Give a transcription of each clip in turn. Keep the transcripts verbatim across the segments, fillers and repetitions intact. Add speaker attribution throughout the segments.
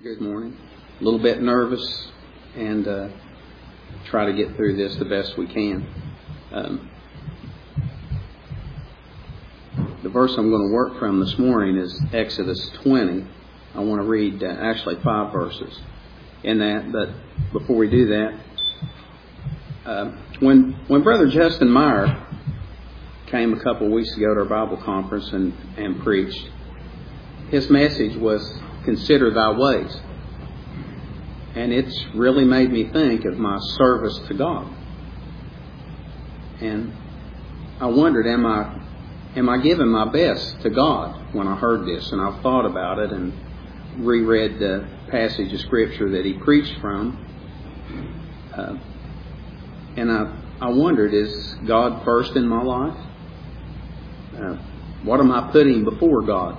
Speaker 1: Good morning. A little bit nervous and uh, try to get through this the best we can. Um, the verse I'm going to work from this morning is Exodus twenty. I want to read uh, actually five verses in that, but before we do that, uh, when when Brother Justin Meyer came a couple of weeks ago to our Bible conference and, and preached, his message was, "Consider thy ways." And it's really made me think of my service to God. And I wondered, am I am I giving my best to God when I heard this? And I thought about it and reread the passage of Scripture that he preached from. Uh, and I, I wondered, is God first in my life? Uh, what am I putting before God?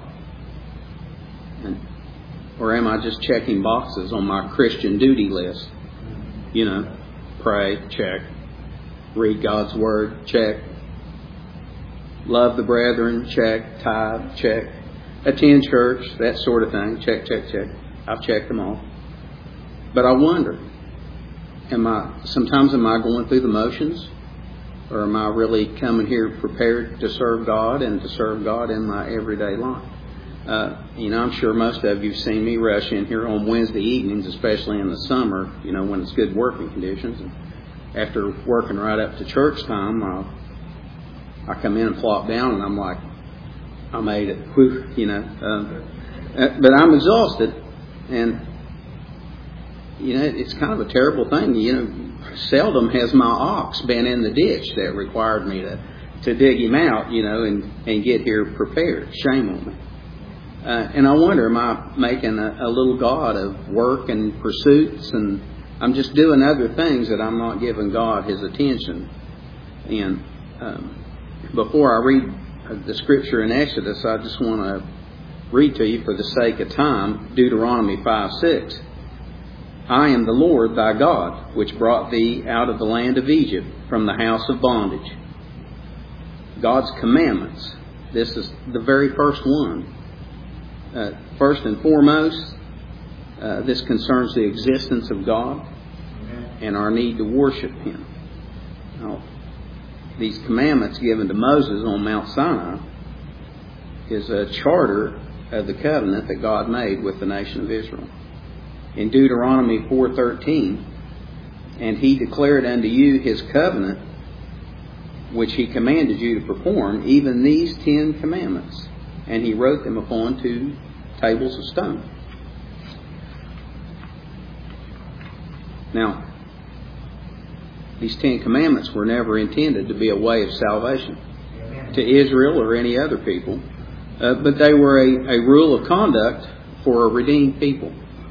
Speaker 1: And Or am I just checking boxes on my Christian duty list? You know, pray, check. Read God's Word, check. Love the brethren, check. Tithe, check. Attend church, that sort of thing. Check, check, check. I've checked them all. But I wonder, am I, sometimes am I going through the motions? Or am I really coming here prepared to serve God and to serve God in my everyday life? Uh, you know, I'm sure most of you have seen me rush in here on Wednesday evenings, especially in the summer, you know, when it's good working conditions. And after working right up to church time, uh, I come in and flop down and I'm like, I made it, whew, you know. Uh, but I'm exhausted. And, you know, it's kind of a terrible thing. You know, seldom has my ox been in the ditch that required me to, to dig him out, you know, and, and get here prepared. Shame on me. Uh, and I wonder, am I making a, a little god of work and pursuits, and I'm just doing other things that I'm not giving God His attention in? Um, before I read the Scripture in Exodus, I just want to read to you, for the sake of time, Deuteronomy five six. I am the Lord thy God, which brought thee out of the land of Egypt, from the house of bondage. God's commandments. This is the very first one. Uh, first and foremost, uh, this concerns the existence of God and our need to worship Him. Now, these commandments given to Moses on Mount Sinai is a charter of the covenant that God made with the nation of Israel. In Deuteronomy four thirteen, and He declared unto you His covenant, which He commanded you to perform, even these ten commandments. And He wrote them upon two tables of stone. Now, these Ten Commandments were never intended to be a way of salvation to Israel or any other people, uh, but they were a, a rule of conduct for a redeemed people.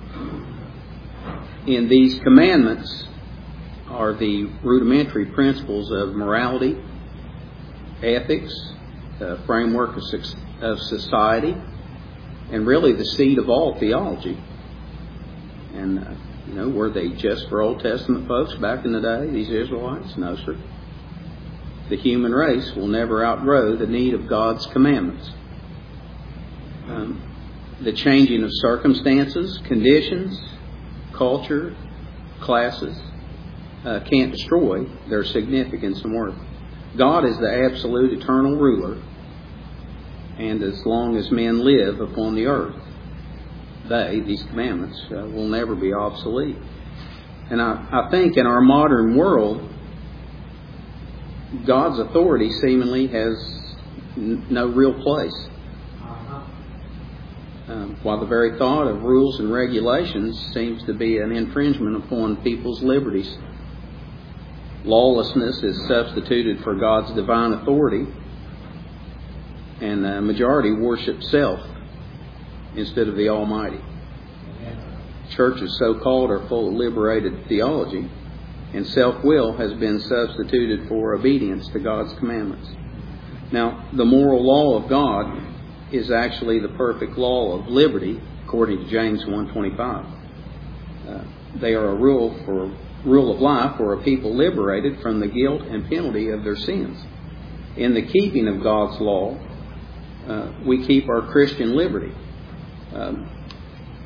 Speaker 1: In these commandments are the rudimentary principles of morality, ethics, the framework of success, of society, and really the seed of all theology. And, uh, you know, were they just for Old Testament folks back in the day, these Israelites? No, sir. The human race will never outgrow the need of God's commandments. Um, the changing of circumstances, conditions, culture, classes, uh, can't destroy their significance and worth. God is the absolute eternal ruler. And as long as men live upon the earth, they, these commandments, uh, will never be obsolete. And I, I think in our modern world, God's authority seemingly has n- no real place. Um, while the very thought of rules and regulations seems to be an infringement upon people's liberties. Lawlessness is substituted for God's divine authority. And the majority worship self instead of the Almighty. Churches, so-called, are full of liberated theology, and self-will has been substituted for obedience to God's commandments. Now, the moral law of God is actually the perfect law of liberty, according to James one twenty-five. Uh, they are a rule for rule of life for a people liberated from the guilt and penalty of their sins. In the keeping of God's law, Uh, we keep our Christian liberty. Um,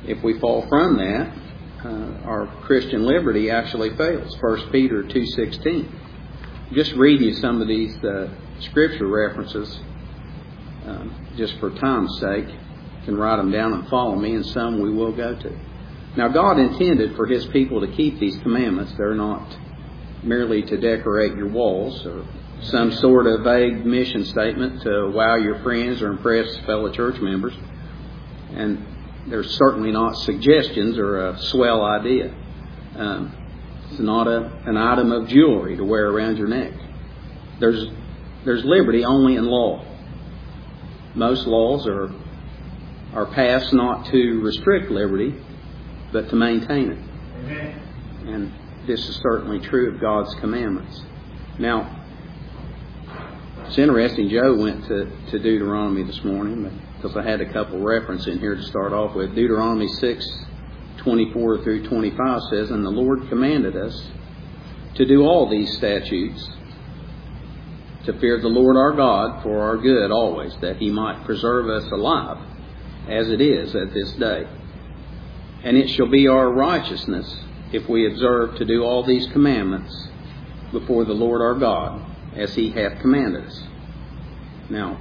Speaker 1: if we fall from that, uh, our Christian liberty actually fails. First Peter two sixteen. Just read you some of these uh, scripture references, um, just for time's sake. You can write them down and follow me, and some we will go to. Now, God intended for His people to keep these commandments. They're not merely to decorate your walls or some sort of vague mission statement to wow your friends or impress fellow church members. And they're certainly not suggestions or a swell idea. Um, it's not a, an item of jewelry to wear around your neck. There's, there's liberty only in law. Most laws are, are passed not to restrict liberty, but to maintain it. Amen. And this is certainly true of God's commandments. Now, it's interesting, Joe went to, to Deuteronomy this morning because I had a couple references in here to start off with. Deuteronomy six twenty-four through twenty-five says, "And the Lord commanded us to do all these statutes, to fear the Lord our God for our good always, that He might preserve us alive, as it is at this day. And it shall be our righteousness if we observe to do all these commandments before the Lord our God, as He hath commanded us." Now,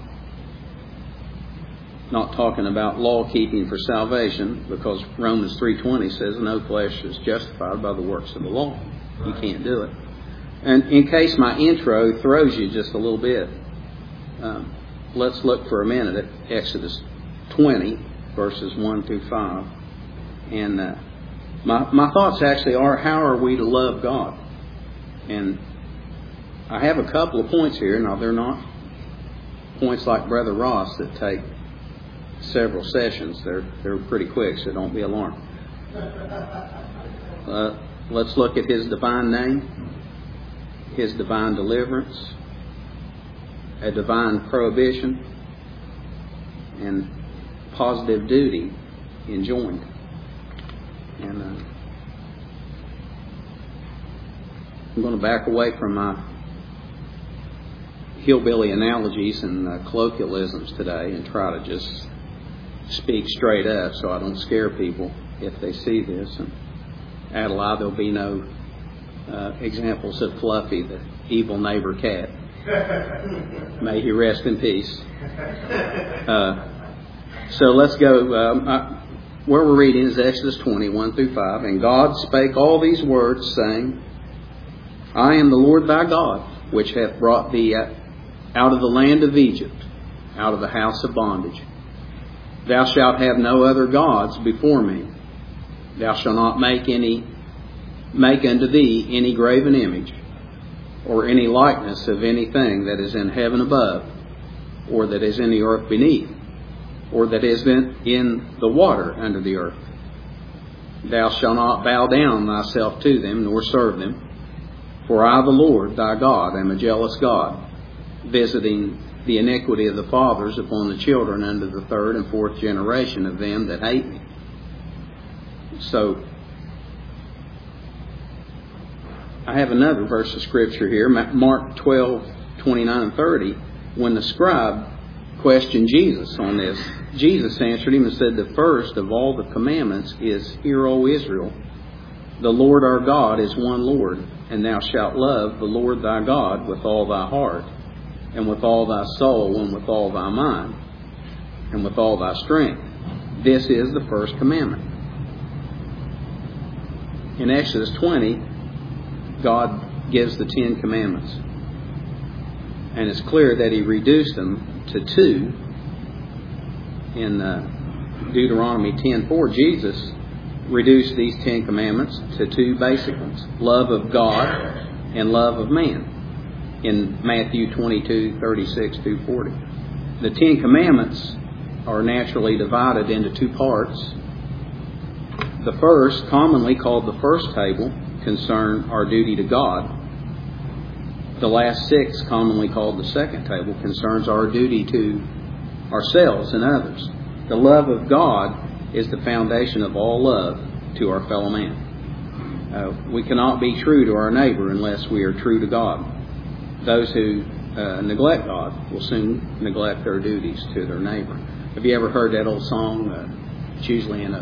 Speaker 1: not talking about law keeping for salvation, because Romans three twenty says no flesh is justified by the works of the law. You can't do it. And in case my intro throws you just a little bit, um, let's look for a minute at Exodus twenty, verses one through five. And uh, my my thoughts actually are, how are we to love God? And I have a couple of points here. Now, they're not points like Brother Ross that take several sessions. They're they're pretty quick, so don't be alarmed. Uh, let's look at His divine name, His divine deliverance, a divine prohibition, and positive duty enjoined. And uh, I'm going to back away from my hillbilly analogies and uh, colloquialisms today and try to just speak straight up so I don't scare people if they see this. And Adelaide, there'll be no uh, examples of Fluffy, the evil neighbor cat. May he rest in peace. Uh, so let's go. Um, I, where we're reading is Exodus twenty, one through five. "And God spake all these words, saying, I am the Lord thy God, which hath brought thee out of the land of Egypt, out of the house of bondage. Thou shalt have no other gods before me. Thou shalt not make any make unto thee any graven image, or any likeness of anything that is in heaven above, or that is in the earth beneath, or that is in, in the water under the earth. Thou shalt not bow down thyself to them, nor serve them. For I, the Lord thy God, am a jealous God, visiting the iniquity of the fathers upon the children unto the third and fourth generation of them that hate me." So, I have another verse of Scripture here, Mark twelve, twenty-nine and thirty. When the scribe questioned Jesus on this, Jesus answered him and said, "The first of all the commandments is, Hear, O Israel, the Lord our God is one Lord, and thou shalt love the Lord thy God with all thy heart, and with all thy soul, and with all thy mind, and with all thy strength. This is the first commandment." In Exodus twenty, God gives the Ten Commandments. And it's clear that He reduced them to two. In uh, Deuteronomy ten four, Jesus reduced these Ten Commandments to two basic ones: love of God and love of man, in Matthew twenty-two, thirty-six through forty. The Ten Commandments are naturally divided into two parts. The first, commonly called the first table, concern our duty to God. The last six, commonly called the second table, concerns our duty to ourselves and others. The love of God is the foundation of all love to our fellow man. Uh, we cannot be true to our neighbor unless we are true to God. Those who uh, neglect God will soon neglect their duties to their neighbor. Have you ever heard that old song? Uh, it's usually in a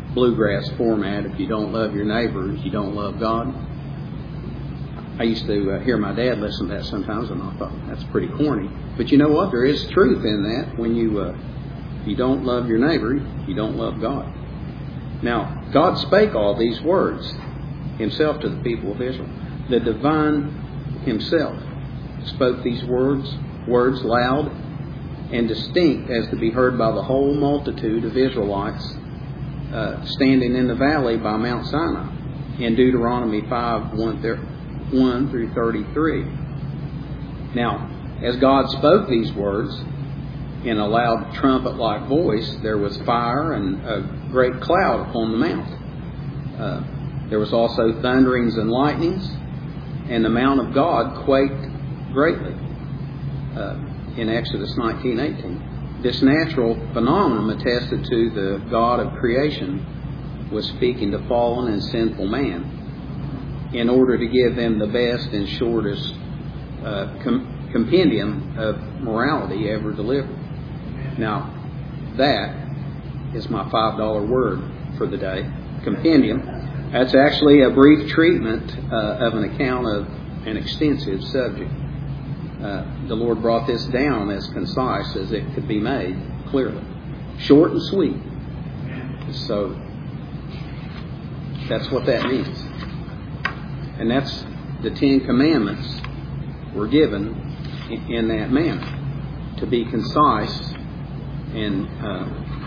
Speaker 1: bluegrass format. If you don't love your neighbor, you don't love God. I used to uh, hear my dad listen to that sometimes, and I thought that's pretty corny. But you know what? There is truth in that. When you uh, you don't love your neighbor, you don't love God. Now, God spake all these words himself to the people of Israel. The divine himself spoke these words, words loud and distinct as to be heard by the whole multitude of Israelites uh, standing in the valley by Mount Sinai in Deuteronomy five, one through thirty-three. Now, as God spoke these words in a loud trumpet-like voice, there was fire and a great cloud upon the mount. Uh, there was also thunderings and lightnings, and the mount of God quaked greatly. Uh, in Exodus nineteen eighteen. This natural phenomenon attested to the God of creation was speaking to fallen and sinful man in order to give them the best and shortest uh, com- compendium of morality ever delivered. Now, that is my five dollar word for the day, compendium. That's actually a brief treatment uh, of an account of an extensive subject. Uh, the Lord brought this down as concise as it could be made, clearly. Short and sweet. So, that's what that means. And that's the Ten Commandments were given in, in that manner. To be concise and uh,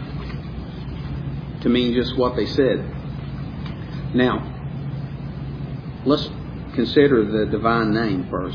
Speaker 1: to mean just what they said. Now, let's consider the divine name first.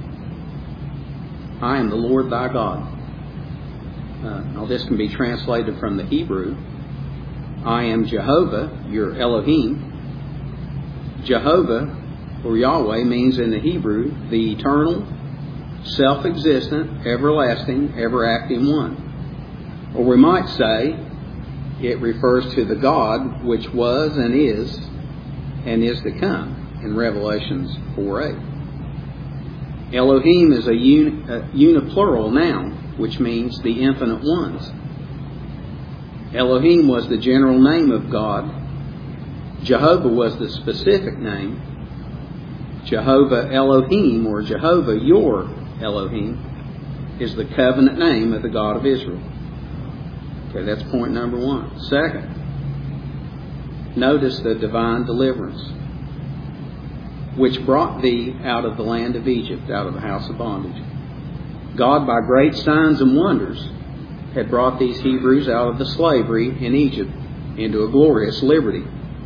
Speaker 1: I am the Lord thy God. Uh, now this can be translated from the Hebrew. I am Jehovah, your Elohim. Jehovah, or Yahweh, means in the Hebrew the eternal, self-existent, everlasting, ever-acting one. Or we might say it refers to the God which was and is and is to come in Revelations four eight. Elohim is a, uni, a uniplural noun, which means the infinite ones. Elohim was the general name of God. Jehovah was the specific name. Jehovah Elohim, or Jehovah your Elohim, is the covenant name of the God of Israel. Okay, that's point number one. Second, notice the divine deliverance, which brought thee out of the land of Egypt, out of the house of bondage. God, by great signs and wonders, had brought these Hebrews out of the slavery in Egypt into a glorious liberty.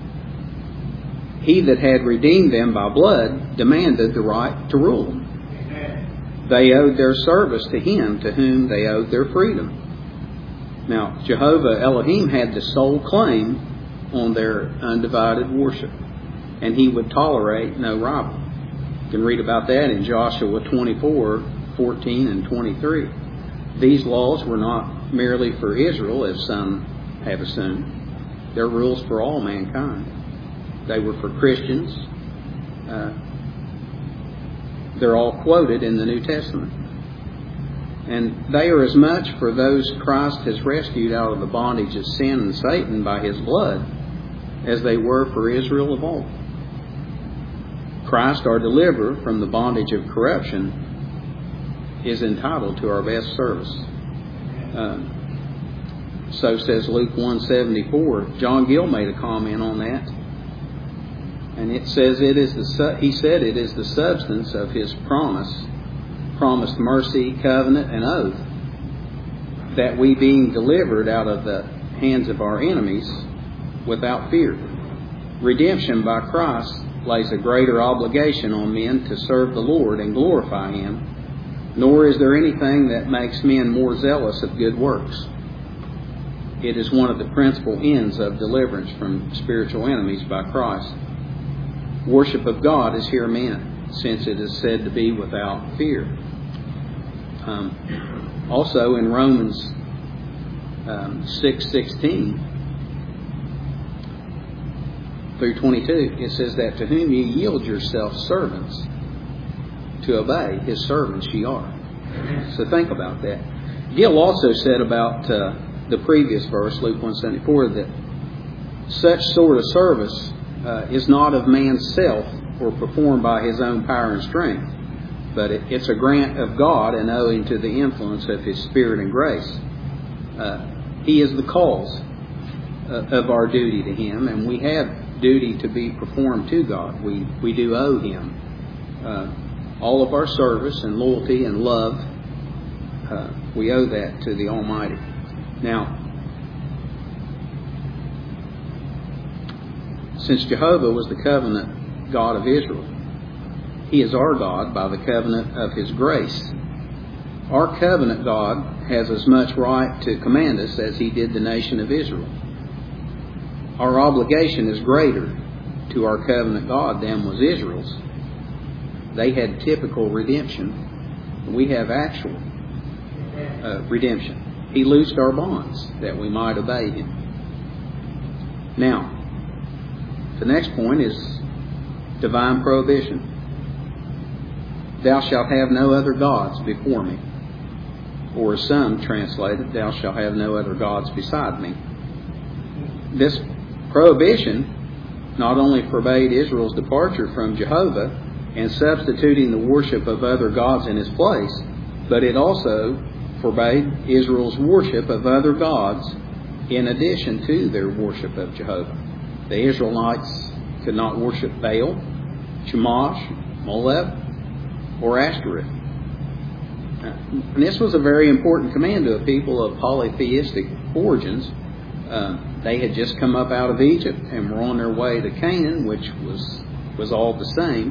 Speaker 1: He that had redeemed them by blood demanded the right to rule them. They owed their service to Him to whom they owed their freedom. Now, Jehovah Elohim had the sole claim on their undivided worship, and He would tolerate no rival. You can read about that in Joshua twenty-four, fourteen and twenty-three. These laws were not merely for Israel, as some have assumed. They're rules for all mankind. They were for Christians. Uh, they're all quoted in the New Testament. And they are as much for those Christ has rescued out of the bondage of sin and Satan by His blood as they were for Israel of old. Christ, our deliverer from the bondage of corruption, is entitled to our best service. Uh, so says Luke one seventy-four. John Gill made a comment on that. And it says it is the su- he said it is the substance of His promise, promised mercy, covenant, and oath, that we, being delivered out of the hands of our enemies without fear. Redemption by Christ lays a greater obligation on men to serve the Lord and glorify Him, nor is there anything that makes men more zealous of good works. It is one of the principal ends of deliverance from spiritual enemies by Christ. Worship of God is here meant, since it is said to be without fear. Um, also in Romans um, six sixteen through twenty-two, it says that to whom ye yield yourselves servants to obey, His servants ye are. So think about that. Gill also said about uh, the previous verse, Luke one seventy-four, that such sort of service uh, is not of man's self or performed by his own power and strength, but it, it's a grant of God and owing to the influence of His Spirit and grace. Uh, he is the cause uh, of our duty to Him, and we have duty to be performed to God. We, we do owe Him uh, all of our service and loyalty and love. Uh, we owe that to the Almighty. Now, since Jehovah was the covenant God of Israel, He is our God by the covenant of His grace. Our covenant God has as much right to command us as He did the nation of Israel. Our obligation is greater to our covenant God than was Israel's. They had typical redemption. We have actual uh, redemption. He loosed our bonds that we might obey Him. Now, the next point is divine prohibition. Thou shalt have no other gods before me. Or as some translate it, thou shalt have no other gods beside me. This prohibition not only forbade Israel's departure from Jehovah and substituting the worship of other gods in His place, but it also forbade Israel's worship of other gods in addition to their worship of Jehovah. The Israelites could not worship Baal, Chemosh, Molech, or Ashtoreth. And this was a very important command to a people of polytheistic origins. Uh, they had just come up out of Egypt and were on their way to Canaan, which was was all the same.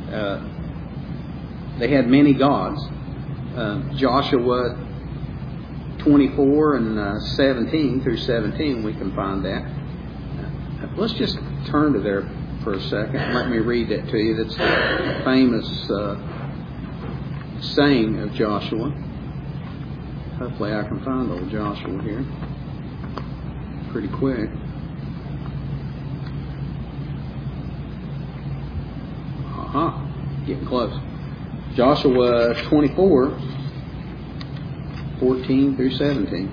Speaker 1: Uh, they had many gods. Uh, Joshua twenty-four and uh, seventeen through seventeen, we can find that. Uh, let's just turn to there for a second. Let me read that to you. That's the famous uh, saying of Joshua. Hopefully I can find old Joshua here pretty quick. Aha, getting close. Joshua twenty-four, fourteen through seventeen.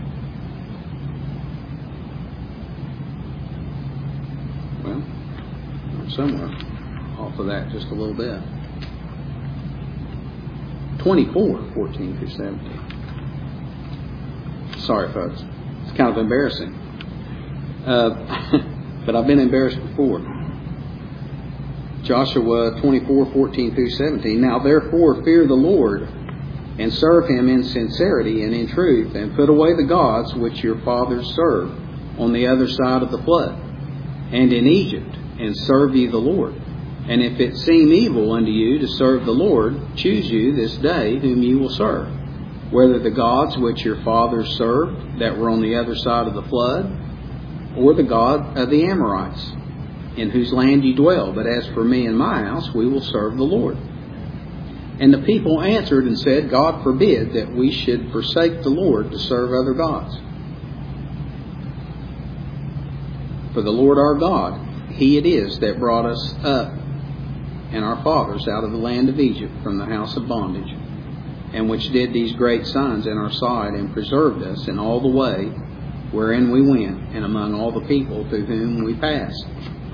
Speaker 1: Well, somewhere off of that just a little bit. twenty-four, fourteen through seventeen. Sorry, folks. It's kind of embarrassing. Uh, but I've been embarrassed before. Joshua twenty-four, fourteen through seventeen. Now therefore fear the Lord, and serve Him in sincerity and in truth, and put away the gods which your fathers served on the other side of the flood, and in Egypt, and serve ye the Lord. And if it seem evil unto you to serve the Lord, choose you this day whom you will serve, whether the gods which your fathers served that were on the other side of the flood, or the God of the Amorites, in whose land ye dwell. But as for me and my house, we will serve the Lord. And the people answered and said, God forbid that we should forsake the Lord to serve other gods. For the Lord our God, He it is that brought us up and our fathers out of the land of Egypt from the house of bondage, and which did these great signs in our sight, and preserved us in all the way wherein we went, and among all the people through whom we passed.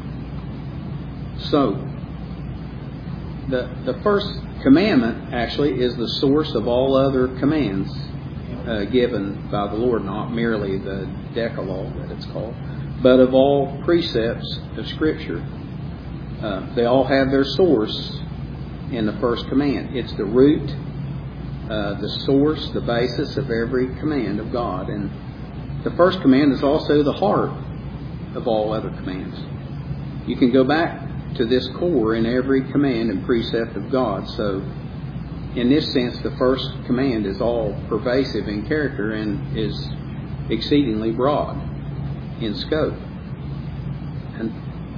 Speaker 1: So, the the first commandment actually is the source of all other commands uh, given by the Lord, not merely the Decalogue that it's called, but of all precepts of Scripture. Uh, they all have their source in the first command. It's the root, uh, the source, the basis of every command of God. And the first command is also the heart of all other commands. You can go back to this core in every command and precept of God. So, in this sense, the first command is all pervasive in character and is exceedingly broad in scope. And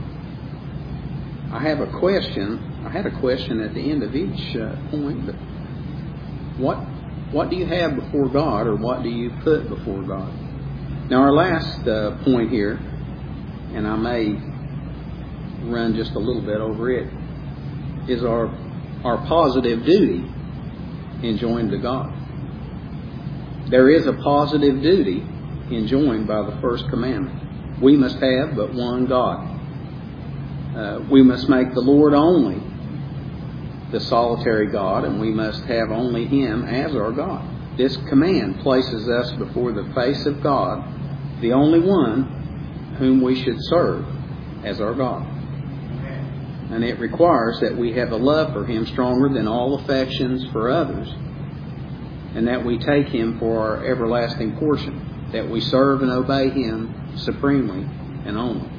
Speaker 1: I have a question. I had a question at the end of each uh, point. But what what do you have before God, or what do you put before God? Now, our last uh, point here, and I may run just a little bit over it, is our our positive duty enjoined to God. There is a positive duty enjoined by the first commandment. we must have but one God. Uh, we must make the Lord only the solitary God, and we must have only Him as our God. This command places us before the face of God, the only one whom we should serve as our God. And it requires that we have a love for Him stronger than all affections for others, and that we take Him for our everlasting portion, that we serve and obey Him supremely and only.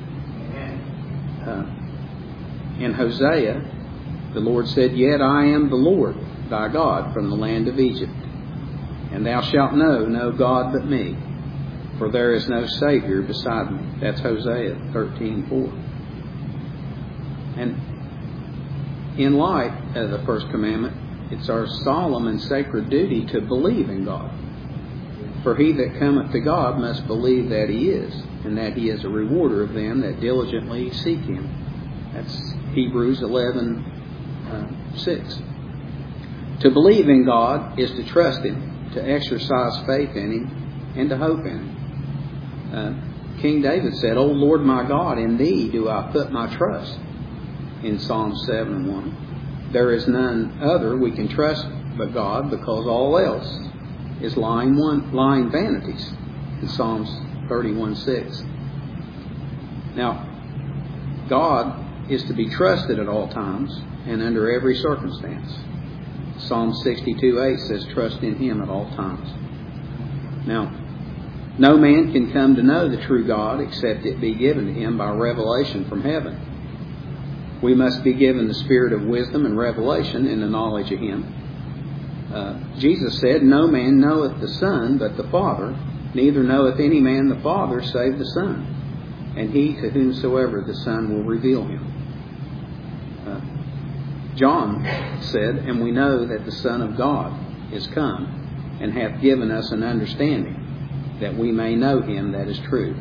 Speaker 1: Uh, in Hosea, the Lord said, "Yet I am the Lord thy God from the land of Egypt, and thou shalt know no God but me, for there is no Savior beside me." That's Hosea thirteen four. And in light of the first commandment, it's our solemn and sacred duty to believe in God. For he that cometh to God must believe that He is, and that He is a rewarder of them that diligently seek Him. That's Hebrews eleven six. To believe in God is to trust Him, to exercise faith in Him, and to hope in Him. Uh, King David said, "O Lord my God, in Thee do I put my trust," in Psalm seven one. There is none other we can trust but God, because all else is lying one lying vanities, in Psalms thirty-one six. Now, God is to be trusted at all times and under every circumstance. Psalm sixty-two eight says, "Trust in Him at all times." Now, no man can come to know the true God except it be given to him by revelation from heaven. We must be given the spirit of wisdom and revelation in the knowledge of Him. Uh, Jesus said, "No man knoweth the Son but the Father, neither knoweth any man the Father save the Son, and he to whomsoever the Son will reveal Him." Uh, John said, "And we know that the Son of God is come, and hath given us an understanding, that we may know Him that is true."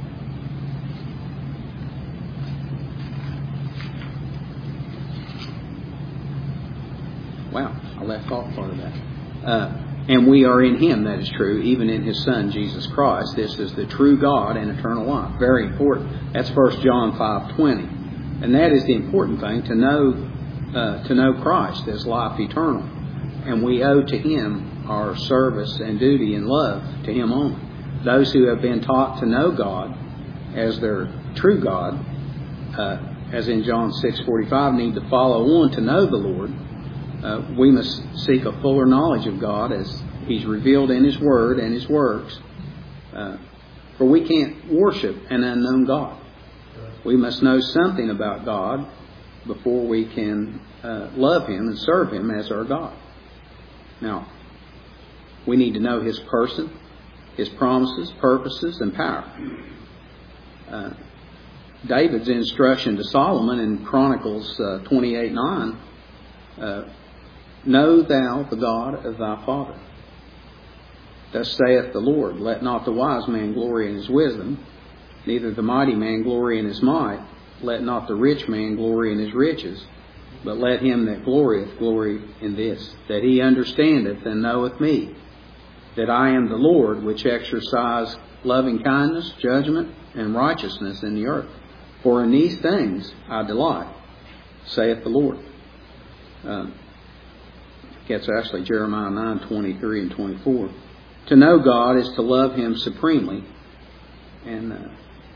Speaker 1: Wow, I left off part of that. Uh, and we are in Him that is true, even in His Son, Jesus Christ. This is the true God and eternal life. Very important. That's First John five twenty. And that is the important thing, to know uh, to know Christ as life eternal. And we owe to Him our service and duty and love to Him only. Those who have been taught to know God as their true God, uh, as in John six forty-five, need to follow on to know the Lord. Uh, we must seek a fuller knowledge of God as He's revealed in His Word and His works. Uh, for we can't worship an unknown God. We must know something about God before we can uh, love Him and serve Him as our God. Now, we need to know His person, His promises, purposes, and power. Uh, David's instruction to Solomon in Chronicles uh, twenty-eight nine, uh, "Know thou the God of thy father. Thus saith the Lord, let not the wise man glory in his wisdom, neither the mighty man glory in his might, let not the rich man glory in his riches, but let him that glorieth glory in this, that he understandeth and knoweth me, that I am the Lord, which exercise loving kindness, judgment, and righteousness in the earth. For in these things I delight, saith the Lord." Um, It's actually Jeremiah nine twenty-three and twenty-four. To know God is to love Him supremely. And uh,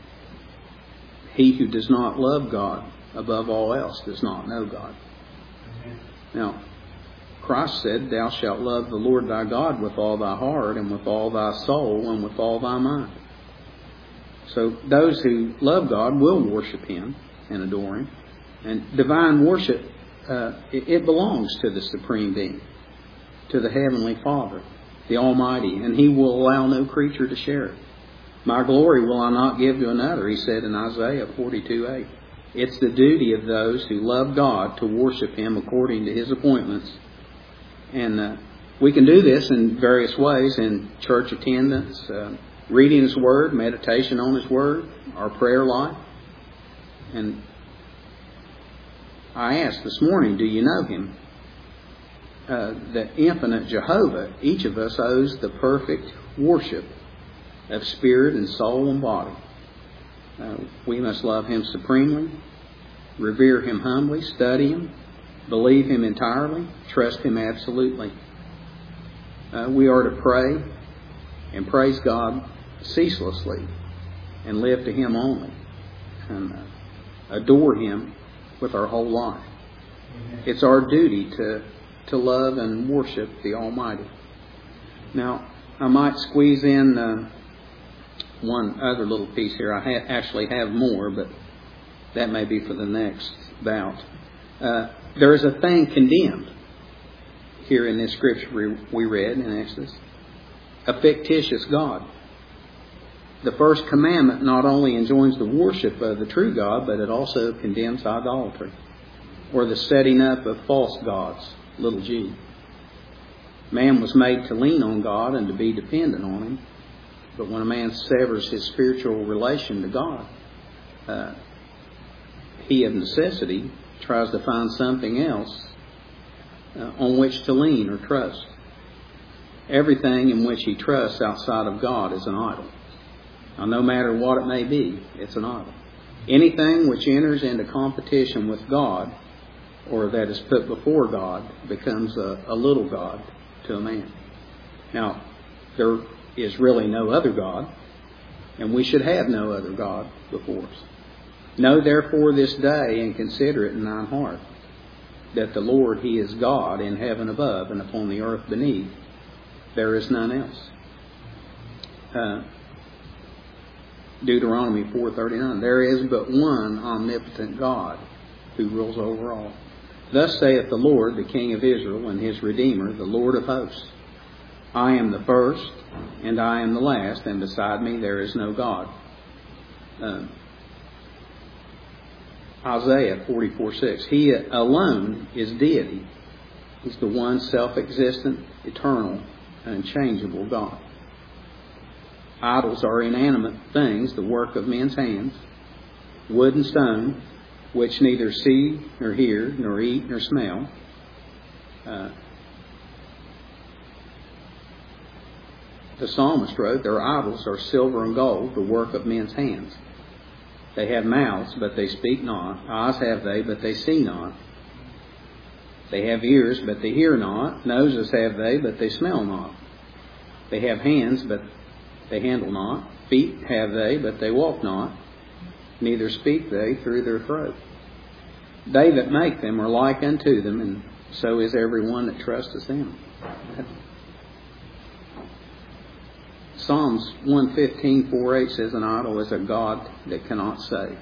Speaker 1: he who does not love God above all else does not know God. Now, Christ said, "Thou shalt love the Lord thy God with all thy heart, and with all thy soul, and with all thy mind." So those who love God will worship Him and adore Him. And divine worship, uh, it, it belongs to the Supreme Being, to the Heavenly Father, the Almighty, and He will allow no creature to share it. "My glory will I not give to another," He said in Isaiah forty-two eight. It's the duty of those who love God to worship Him according to His appointments. And uh, we can do this in various ways, in church attendance, uh, reading His Word, meditation on His Word, our prayer life. And I asked this morning, do you know Him? Uh, the infinite Jehovah, each of us owes the perfect worship of spirit and soul and body. Uh, we must love Him supremely, revere Him humbly, study Him, believe Him entirely, trust Him absolutely. Uh, we are to pray and praise God ceaselessly and live to Him only and uh, adore Him with our whole life. It's our duty to, to love and worship the Almighty. Now, I might squeeze in uh, one other little piece here. I ha- actually have more, but that may be for the next bout. Uh, there is a thing condemned here in this scripture we, we read in Exodus. A fictitious God. The first commandment not only enjoins the worship of the true God, but it also condemns idolatry, or the setting up of false gods, little g. Man was made to lean on God and to be dependent on Him. But when a man severs his spiritual relation to God, uh, he of necessity tries to find something else uh, on which to lean or trust. Everything in which he trusts outside of God is an idol. Now, no matter what it may be, it's an idol. Anything which enters into competition with God, or that is put before God, becomes a, a little god to a man. Now, there is really no other God, and we should have no other God before us. Know therefore this day, and consider it in thine heart, that the Lord, He is God in heaven above and upon the earth beneath. There is none else. Uh, Deuteronomy four thirty-nine. There is but one omnipotent God who rules over all. Thus saith the Lord, the King of Israel, and His Redeemer, the Lord of hosts. I am the first, and I am the last, and beside me there is no God. Uh, Isaiah forty-four six. He alone is deity. He's the one self-existent, eternal, unchangeable God. Idols are inanimate things, the work of men's hands, wood and stone, which neither see, nor hear, nor eat, nor smell. Uh, the psalmist wrote, their idols are silver and gold, the work of men's hands. They have mouths, but they speak not. Eyes have they, but they see not. They have ears, but they hear not. Noses have they, but they smell not. They have hands, but they handle not. Feet have they, but they walk not. Neither speak they through their throat. They that make them are like unto them, and so is every one that trusteth them. Psalms one fifteen, four eight says an idol is a God that cannot save.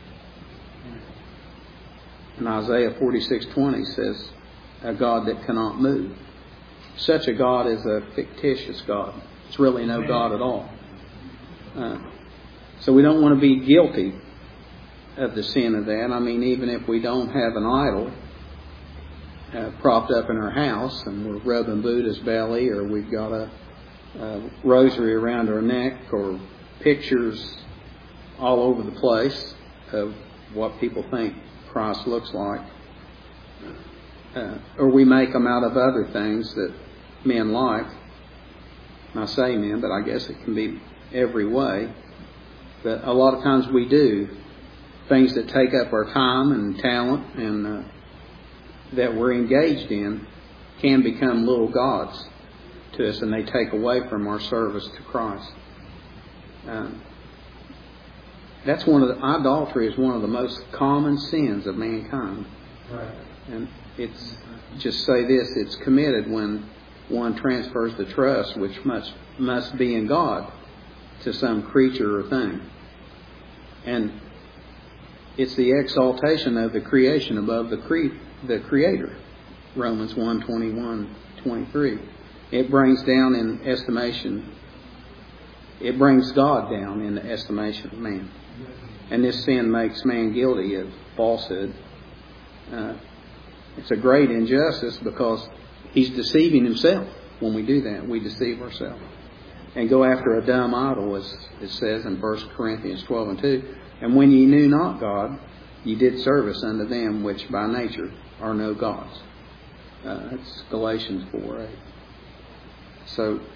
Speaker 1: And Isaiah forty-six twenty says a God that cannot move. Such a God is a fictitious God. It's really no God at all. Uh, so we don't want to be guilty of the sin of that. I mean, even if we don't have an idol uh, propped up in our house and we're rubbing Buddha's belly, or we've got a, a rosary around our neck, or pictures all over the place of what people think Christ looks like, uh, or we make them out of other things that men like. I say men, but I guess it can be every way. But a lot of times we do things that take up our time and talent and uh, that we're engaged in can become little gods to us, and they take away from our service to Christ. Uh, that's one of the idolatry is one of the most common sins of mankind. Right. And it's just say this: it's committed when one transfers the trust, which must must be in God, to some creature or thing. And it's the exaltation of the creation above the cre- the Creator. Romans one twenty-one, twenty-three. It brings down in estimation, it brings God down in the estimation of man. And this sin makes man guilty of falsehood. Uh, it's a great injustice because he's deceiving himself when we do that. We deceive ourselves. And go after a dumb idol, as it says in First Corinthians twelve and two. And when ye knew not God, ye did service unto them which by nature are no gods. Uh, that's Galatians four eight. So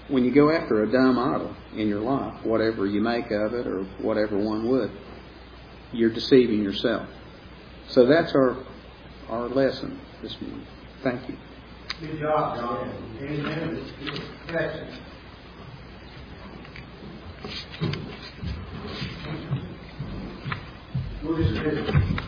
Speaker 1: when you go after a dumb idol in your life, whatever you make of it or whatever one would, you're deceiving yourself. So that's our our lesson this morning. Thank you.
Speaker 2: Good job, John. Amen. Excellent. We'll just